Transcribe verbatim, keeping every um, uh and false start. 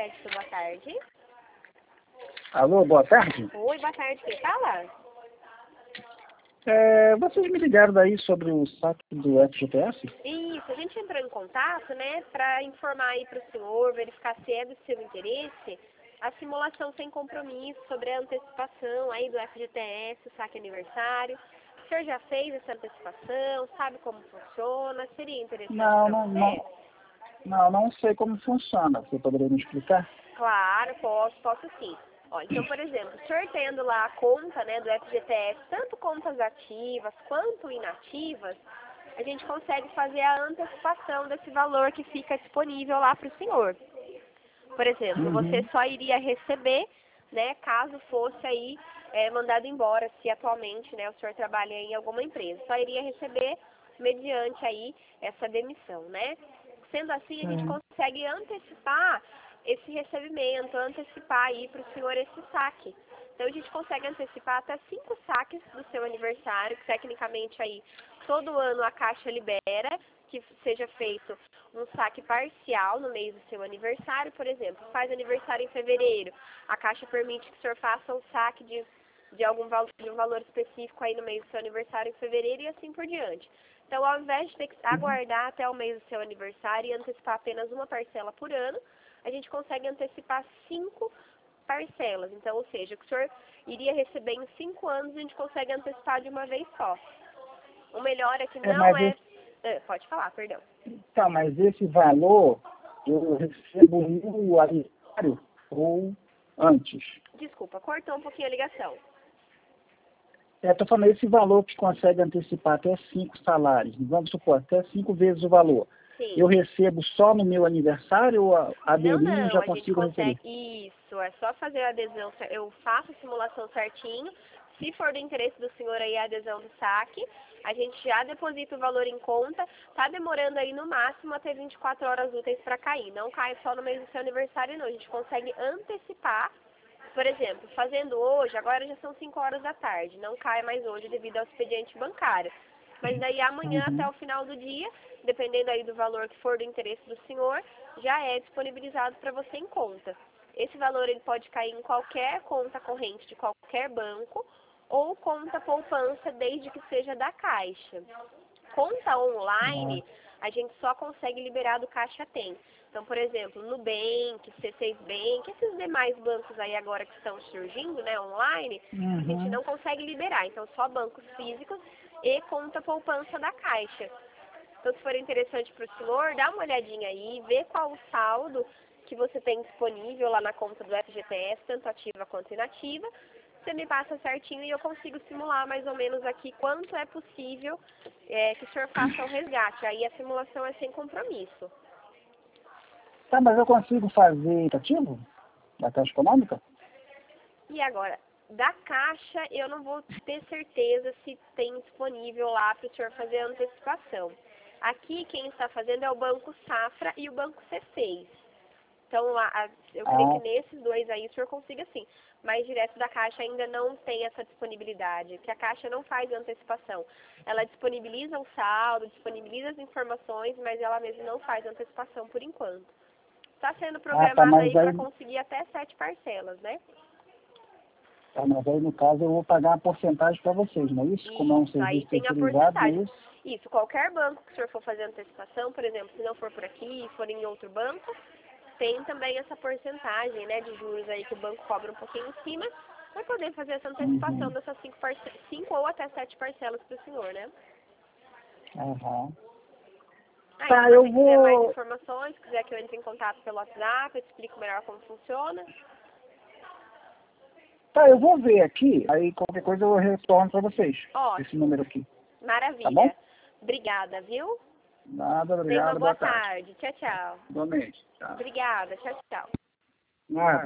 Crédito, boa tarde. Alô, boa tarde. Oi, boa tarde, quem fala? É, vocês me ligaram daí sobre o saque do F G T S? Isso, a gente entrou em contato, né, para informar aí para o senhor, verificar se é do seu interesse, a simulação sem compromisso sobre a antecipação aí do F G T S, o saque aniversário. O senhor já fez essa antecipação, sabe como funciona? Seria interessante Não, para não, você? não, não, não sei como funciona. Você poderia me explicar? Claro, posso, posso sim. Ó, então, por exemplo, o senhor tendo lá a conta, né, do F G T S, tanto contas ativas quanto inativas, a gente consegue fazer a antecipação desse valor que fica disponível lá para o senhor. Por exemplo, Uhum. você só iria receber, né, caso fosse aí é, mandado embora, se atualmente, né, o senhor trabalha em alguma empresa, só iria receber mediante aí essa demissão, né? Sendo assim, a gente Uhum. consegue antecipar esse recebimento, antecipar aí para o senhor esse saque. Então, a gente consegue antecipar até cinco saques do seu aniversário, que tecnicamente aí todo ano a Caixa libera que seja feito um saque parcial no mês do seu aniversário, por exemplo, faz aniversário em fevereiro, a Caixa permite que o senhor faça um saque de, de algum valor, de um valor específico aí no mês do seu aniversário em fevereiro e assim por diante. Então, ao invés de ter que aguardar até o mês do seu aniversário e antecipar apenas uma parcela por ano, a gente consegue antecipar cinco parcelas. Então, ou seja, o que o senhor iria receber em cinco anos, a gente consegue antecipar de uma vez só. O melhor é que É, não mas é... esse, é... Pode falar, perdão. tá, mas esse valor eu recebo no aniversário ou antes? Desculpa, cortou um pouquinho a ligação. É, estou falando esse valor que consegue antecipar até cinco salários, vamos supor, até cinco vezes o valor. Sim. Eu recebo só no meu aniversário ou a- Não, aderindo não, já a gente consigo receber? consegue... Isso, é só fazer a adesão, eu faço a simulação certinho. Se for do interesse do senhor aí a adesão do saque, a gente já deposita o valor em conta. Tá demorando aí no máximo até vinte e quatro horas úteis para cair. Não cai só no mês do seu aniversário, não. A gente consegue antecipar. Por exemplo, fazendo hoje, agora já são cinco horas da tarde, não cai mais hoje devido ao expediente bancário. Mas daí amanhã até Uhum. o final do dia, dependendo aí do valor que for do interesse do senhor, já é disponibilizado para você em conta. Esse valor ele pode cair em qualquer conta corrente de qualquer banco ou conta poupança, desde que seja da Caixa. Conta online, a gente só consegue liberar do Caixa Tem. Então, por exemplo, Nubank, C seis Bank, esses demais bancos aí agora que estão surgindo, né, online, Uhum. a gente não consegue liberar. Então, só bancos físicos e conta poupança da Caixa. Então, se for interessante para o senhor, dá uma olhadinha aí, vê qual o saldo que você tem disponível lá na conta do F G T S, tanto ativa quanto inativa. Você me passa certinho e eu consigo simular mais ou menos aqui quanto é possível é, que o senhor faça o resgate. Aí a simulação é sem compromisso. Tá, mas eu consigo fazer ativo da Caixa Econômica? E agora, da Caixa, eu não vou ter certeza se tem disponível lá para o senhor fazer a antecipação. Aqui, quem está fazendo é o Banco Safra e o Banco C seis. Então, a, a, eu creio Ah, que nesses dois aí o senhor consiga sim. Mas direto da Caixa ainda não tem essa disponibilidade, que a Caixa não faz antecipação. Ela disponibiliza o saldo, disponibiliza as informações, mas ela mesma não faz antecipação por enquanto. Está sendo ah tá, programado mas aí para aí, conseguir até sete parcelas, né? tá, mas aí no caso eu vou pagar uma porcentagem para vocês, não é isso? Como é um Isso, aí serviço tem a terceirizado, não porcentagem. é isso? Isso, qualquer banco que o senhor for fazer antecipação, por exemplo, se não for por aqui, for em outro banco, tem também essa porcentagem, né, de juros aí que o banco cobra um pouquinho em cima, vai poder fazer essa antecipação Uhum. dessas cinco, parce... cinco ou até sete parcelas para o senhor, né? Aham. Aí, Tá, se eu você quiser mais vou... informações, quiser que eu entre em contato pelo WhatsApp, eu te explico melhor como funciona. Tá, eu vou ver aqui, aí qualquer coisa eu retorno para vocês, esse Ótimo, número aqui, tá bom? maravilha. Obrigada, viu? Nada, Tenha uma obrigado, boa boa tarde. tarde. Tchau, tchau. Igualmente. Tá. Obrigada, tchau, tchau. Ah,